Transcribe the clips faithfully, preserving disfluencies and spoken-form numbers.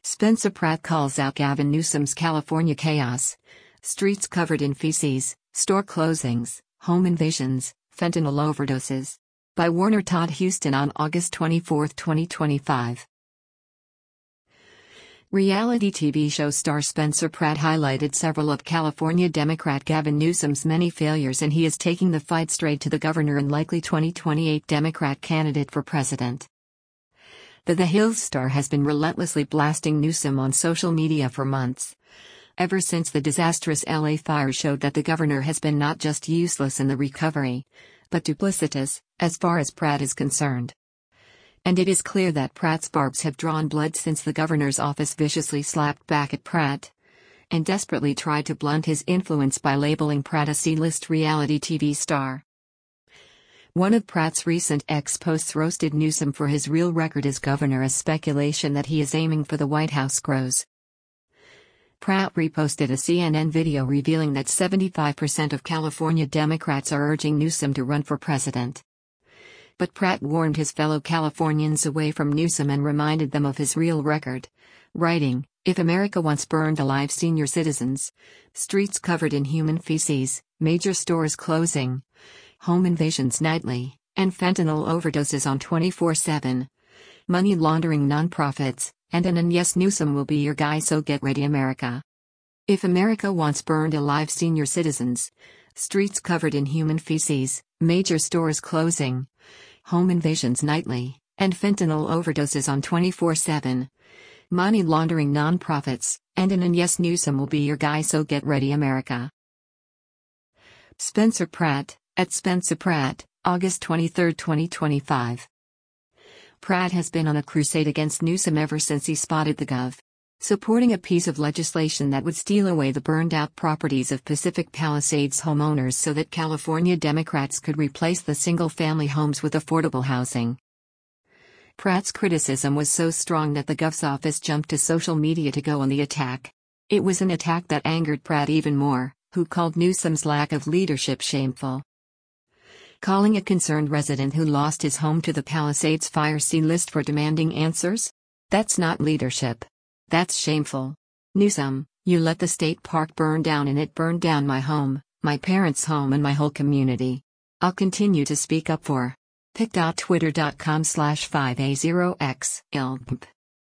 Spencer Pratt calls out Gavin Newsom's California chaos. Streets covered in feces, store closings, home invasions, fentanyl overdoses. By Warner Todd Huston on August twenty-fourth, twenty twenty-five. Reality T V show star Spencer Pratt highlighted several of California Democrat Gavin Newsom's many failures, and he is taking the fight straight to the governor and likely twenty twenty-eight Democrat candidate for president. The The Hills star has been relentlessly blasting Newsom on social media for months. Ever since the disastrous L A fire showed that the governor has been not just useless in the recovery, but duplicitous, as far as Pratt is concerned. And it is clear that Pratt's barbs have drawn blood since the governor's office viciously slapped back at Pratt, and desperately tried to blunt his influence by labeling Pratt a C-list reality T V star. One of Pratt's recent X posts roasted Newsom for his real record as governor as speculation that he is aiming for the White House grows. Pratt reposted a C N N video revealing that seventy-five percent of California Democrats are urging Newsom to run for president. But Pratt warned his fellow Californians away from Newsom and reminded them of his real record, writing, "If America once burned alive senior citizens, streets covered in human feces, major stores closing, home invasions nightly, and fentanyl overdoses on twenty-four seven, money laundering nonprofits, and an and yes Newsom will be your guy, so get ready America. If America once burned alive senior citizens, streets covered in human feces, major stores closing, home invasions nightly, and fentanyl overdoses on twenty-four seven, money laundering nonprofits, and an and yes Newsom will be your guy, so get ready America." Spencer Pratt, at Spencer Pratt, August twenty-third, twenty twenty-five. Pratt has been on a crusade against Newsom ever since he spotted the Gov. supporting a piece of legislation that would steal away the burned-out properties of Pacific Palisades homeowners so that California Democrats could replace the single-family homes with affordable housing. Pratt's criticism was so strong that the Gov's office jumped to social media to go on the attack. It was an attack that angered Pratt even more, who called Newsom's lack of leadership shameful. Calling a concerned resident who lost his home to the Palisades fire C-list for demanding answers? That's not leadership. That's shameful. Newsom, you let the state park burn down and it burned down my home, my parents' home and my whole community. I'll continue to speak up for pic dot twitter dot com slash five A zero X I L P.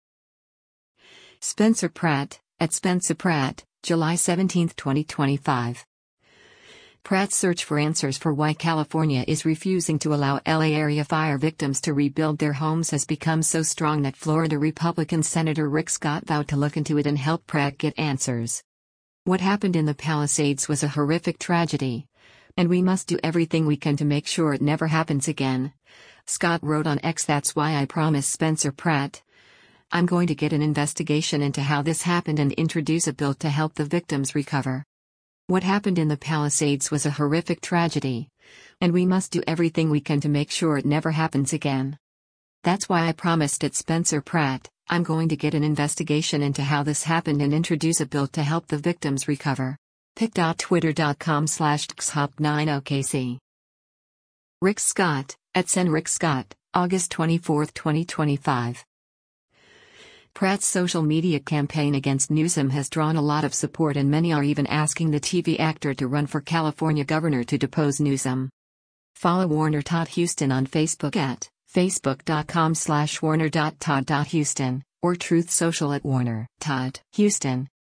Spencer Pratt, at Spencer Pratt, July seventeenth, twenty twenty-five. Pratt's search for answers for why California is refusing to allow L A area fire victims to rebuild their homes has become so strong that Florida Republican Senator Rick Scott vowed to look into it and help Pratt get answers. What happened in the Palisades was a horrific tragedy, and we must do everything we can to make sure it never happens again. Scott wrote on X, "That's why I promised Spencer Pratt I'm going to get an investigation into how this happened and introduce a bill to help the victims recover. What happened in the Palisades was a horrific tragedy, and we must do everything we can to make sure it never happens again. That's why I promised at Spencer Pratt I'm going to get an investigation into how this happened and introduce a bill to help the victims recover." pic dot twitter dot com slash X hop nine O K C. Rick Scott, at Sen Rick Scott, August twenty-fourth, twenty twenty-five. Pratt's social media campaign against Newsom has drawn a lot of support, and many are even asking the T V actor to run for California governor to depose Newsom. Follow Warner Todd Huston on Facebook at facebook dot com slash warner dot todd dot huston or Truth Social at Warner Todd Huston.